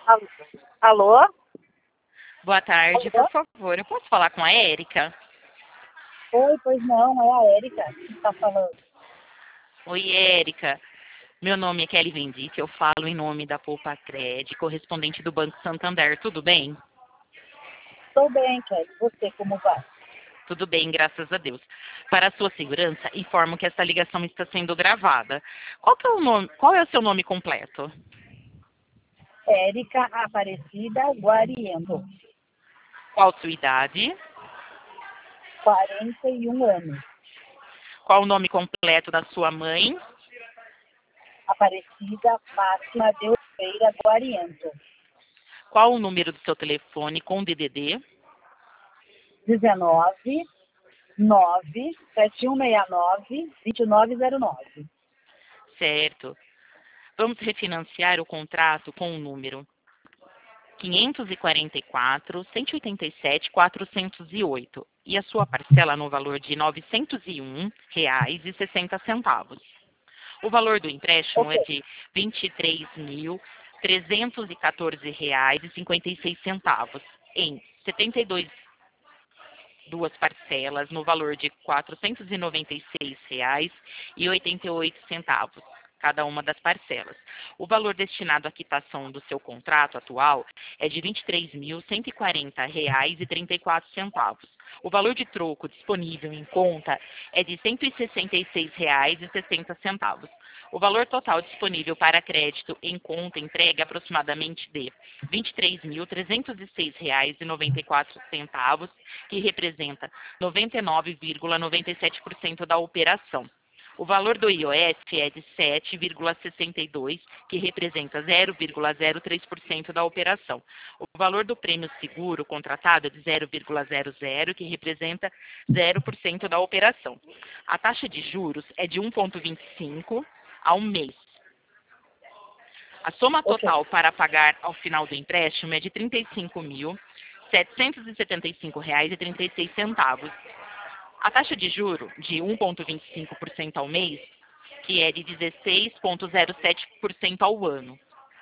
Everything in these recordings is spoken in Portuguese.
Alô? Alô? Boa tarde, por favor. Eu posso falar com a Érica? Oi, pois não, é a Érica que está falando. Oi, Érica. Meu nome é Kelly Vendice, eu falo em nome da Poupa Cred, correspondente do Banco Santander. Tudo bem? Estou bem, Kelly. Você, como vai? Tudo bem, graças a Deus. Para a sua segurança, informo que esta ligação está sendo gravada. Qual é o seu nome completo? Érica Aparecida Guariendo, Qual a sua idade? 41 anos. Qual o nome completo da sua mãe? Aparecida Fátima de Oliveira Guariendo. Qual o número do seu telefone com DDD? 19 9 7169 2909. Certo. Vamos refinanciar o contrato com o número 544.187.408 e a sua parcela no valor de R$ 901,60. O valor do empréstimo é Ok, de R$ 23.314,56 em 72 duas parcelas no valor de R$ 496,88, cada uma das parcelas. O valor destinado à quitação do seu contrato atual é de R$ 23.140,34. O valor de troco disponível em conta é de R$ 166,60. O valor total disponível para crédito em conta entrega aproximadamente de R$ 23.306,94, que representa 99,97% da operação. O valor do IOF é de 7,62, que representa 0,03% da operação. O valor do prêmio seguro contratado é de 0,00, que representa 0% da operação. A taxa de juros é de 1,25 ao mês. A soma ok. total para pagar ao final do empréstimo é de R$ 35.775,36. A taxa de juro de 1,25% ao mês, que é de 16,07% ao ano.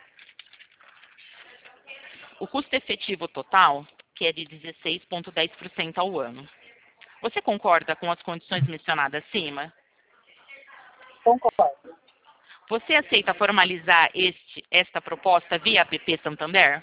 O custo efetivo total, que é de 16,10% ao ano. Você concorda com as condições mencionadas acima? Concordo. Você aceita formalizar esta proposta via APP Santander?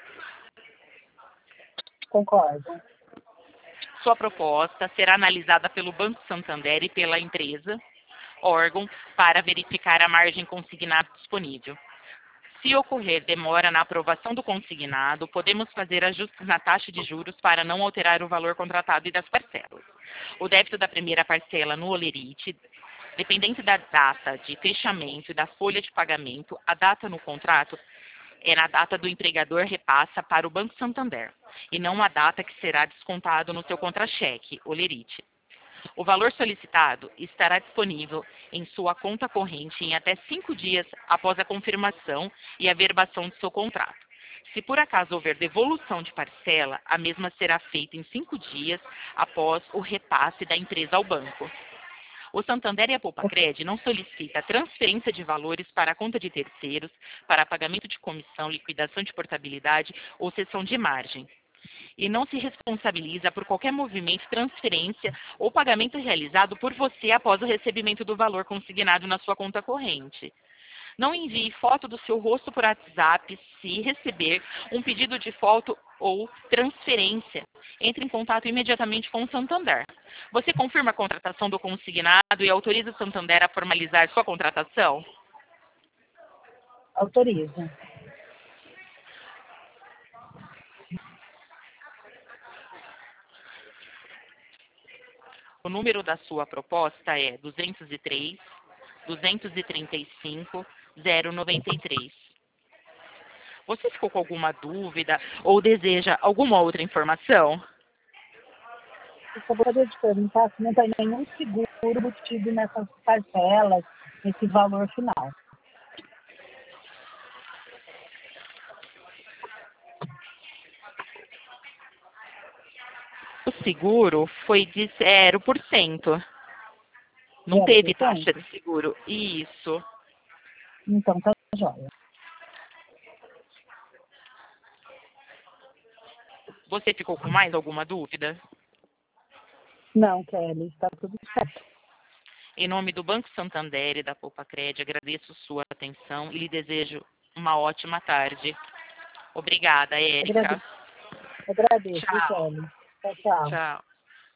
Concordo. Sua proposta será analisada pelo Banco Santander e pela empresa, órgão, para verificar a margem consignada disponível. Se ocorrer demora na aprovação do consignado, podemos fazer ajustes na taxa de juros para não alterar o valor contratado e das parcelas. O débito da primeira parcela no Olerite, dependente da data de fechamento e da folha de pagamento, a data no contrato é na data do empregador repassa para o Banco Santander, e não a data que será descontado no seu contra-cheque, Olerite. O valor solicitado estará disponível em sua conta corrente em até 5 dias após a confirmação e averbação do seu contrato. Se por acaso houver devolução de parcela, a mesma será feita em 5 dias após o repasse da empresa ao banco. O Santander e a Poupacred não solicita transferência de valores para a conta de terceiros, para pagamento de comissão, liquidação de portabilidade ou cessão de margem. E não se responsabiliza por qualquer movimento, transferência ou pagamento realizado por você após o recebimento do valor consignado na sua conta corrente. Não envie foto do seu rosto por WhatsApp se receber um pedido de foto ou transferência. Entre em contato imediatamente com o Santander. Você confirma a contratação do consignado e autoriza o Santander a formalizar sua contratação? Autorizo. O número da sua proposta é 203.235.093. Você ficou com alguma dúvida ou deseja alguma outra informação? Eu só gostaria de perguntar se não tem nenhum seguro embutido nessas parcelas, nesse valor final. O seguro foi de 0%. Não teve 0%? taxa de seguro. Isso. Então tá jóia. Você ficou com mais alguma dúvida? Não, Kelly, está tudo certo. Em nome do Banco Santander e da Poupa-Cred, agradeço sua atenção e lhe desejo uma ótima tarde. Obrigada, Érica. Agradeço, Tchau. Kelly. Tchau, tchau. Tchau.